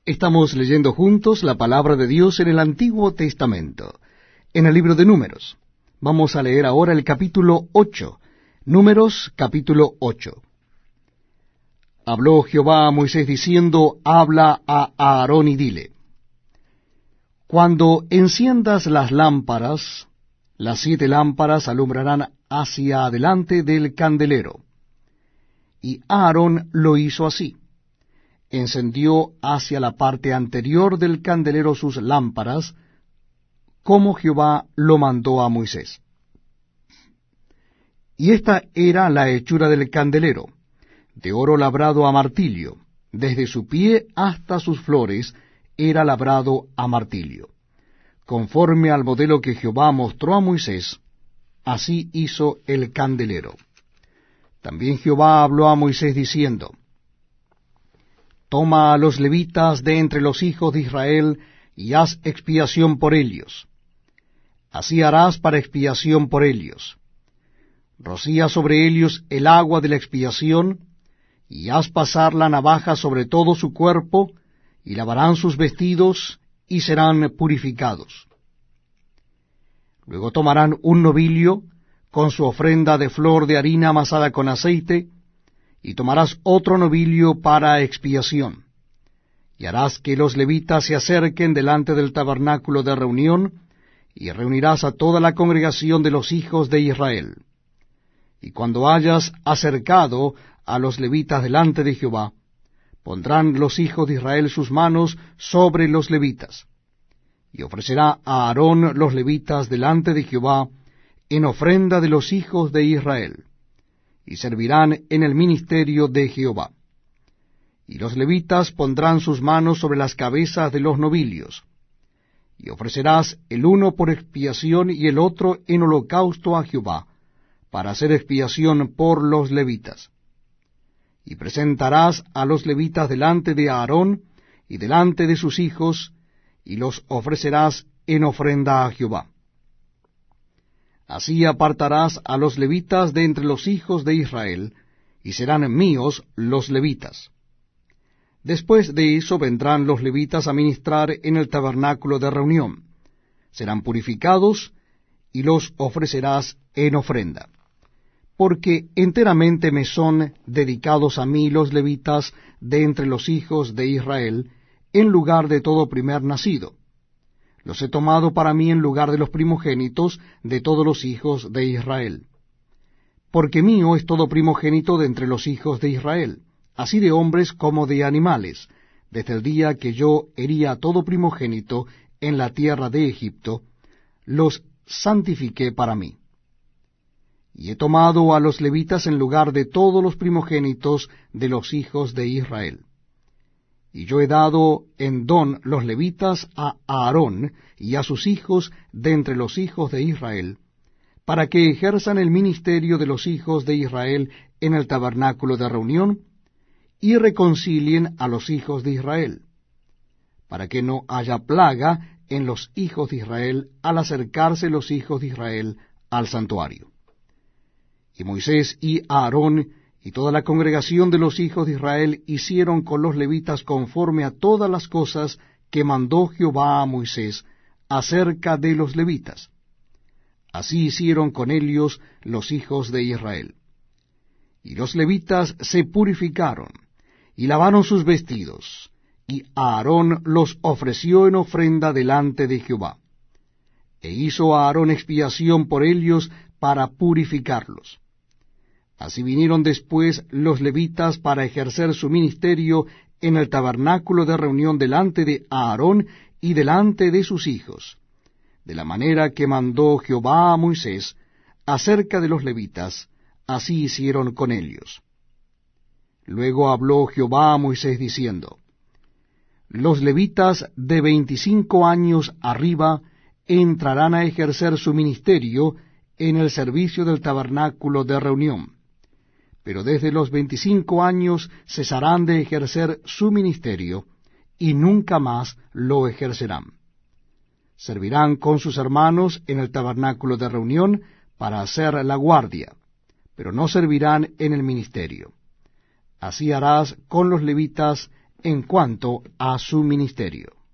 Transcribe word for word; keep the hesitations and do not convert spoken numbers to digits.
Estamos leyendo juntos la palabra de Dios en el Antiguo Testamento, en el libro de Números. Vamos a leer ahora el capítulo ocho. Números, capítulo ocho. Habló Jehová a Moisés diciendo, habla a Aarón y dile, cuando enciendas las lámparas, las siete lámparas alumbrarán hacia adelante del candelero. Y Aarón lo hizo así. Encendió hacia la parte anterior del candelero sus lámparas, como Jehová lo mandó a Moisés. Y esta era la hechura del candelero, de oro labrado a martillo, desde su pie hasta sus flores era labrado a martillo. Conforme al modelo que Jehová mostró a Moisés, así hizo el candelero. También Jehová habló a Moisés diciendo, Toma a los levitas de entre los hijos de Israel, y haz expiación por ellos. Así harás para expiación por ellos. Rocía sobre ellos el agua de la expiación, y haz pasar la navaja sobre todo su cuerpo, y lavarán sus vestidos, y serán purificados. Luego tomarán un novillo, con su ofrenda de flor de harina amasada con aceite, y tomarás otro novillo para expiación. Y harás que los levitas se acerquen delante del tabernáculo de reunión, y reunirás a toda la congregación de los hijos de Israel. Y cuando hayas acercado a los levitas delante de Jehová, pondrán los hijos de Israel sus manos sobre los levitas. Y ofrecerá a Aarón los levitas delante de Jehová en ofrenda de los hijos de Israel, y servirán en el ministerio de Jehová. Y los levitas pondrán sus manos sobre las cabezas de los novillos, y ofrecerás el uno por expiación y el otro en holocausto a Jehová, para hacer expiación por los levitas. Y presentarás a los levitas delante de Aarón y delante de sus hijos, y los ofrecerás en ofrenda a Jehová. Así apartarás a los levitas de entre los hijos de Israel, y serán míos los levitas. Después de eso vendrán los levitas a ministrar en el tabernáculo de reunión. Serán purificados, y los ofrecerás en ofrenda. Porque enteramente me son dedicados a mí los levitas de entre los hijos de Israel, en lugar de todo primer nacido. Los he tomado para mí en lugar de los primogénitos de todos los hijos de Israel. Porque mío es todo primogénito de entre los hijos de Israel, así de hombres como de animales, desde el día que yo hería a todo primogénito en la tierra de Egipto, los santifiqué para mí. Y he tomado a los levitas en lugar de todos los primogénitos de los hijos de Israel. Y yo he dado en don los levitas a Aarón y a sus hijos de entre los hijos de Israel, para que ejerzan el ministerio de los hijos de Israel en el tabernáculo de reunión, y reconcilien a los hijos de Israel, para que no haya plaga en los hijos de Israel al acercarse los hijos de Israel al santuario. Y Moisés y Aarón y toda la congregación de los hijos de Israel hicieron con los levitas conforme a todas las cosas que mandó Jehová a Moisés acerca de los levitas. Así hicieron con ellos los hijos de Israel. Y los levitas se purificaron, y lavaron sus vestidos, y Aarón los ofreció en ofrenda delante de Jehová. E hizo Aarón expiación por ellos para purificarlos. Así vinieron después los levitas para ejercer su ministerio en el tabernáculo de reunión delante de Aarón y delante de sus hijos, de la manera que mandó Jehová a Moisés acerca de los levitas, así hicieron con ellos. Luego habló Jehová a Moisés diciendo, Los levitas de veinticinco años arriba entrarán a ejercer su ministerio en el servicio del tabernáculo de reunión. Pero desde los veinticinco años cesarán de ejercer su ministerio, y nunca más lo ejercerán. Servirán con sus hermanos en el tabernáculo de reunión para hacer la guardia, pero no servirán en el ministerio. Así harás con los levitas en cuanto a su ministerio.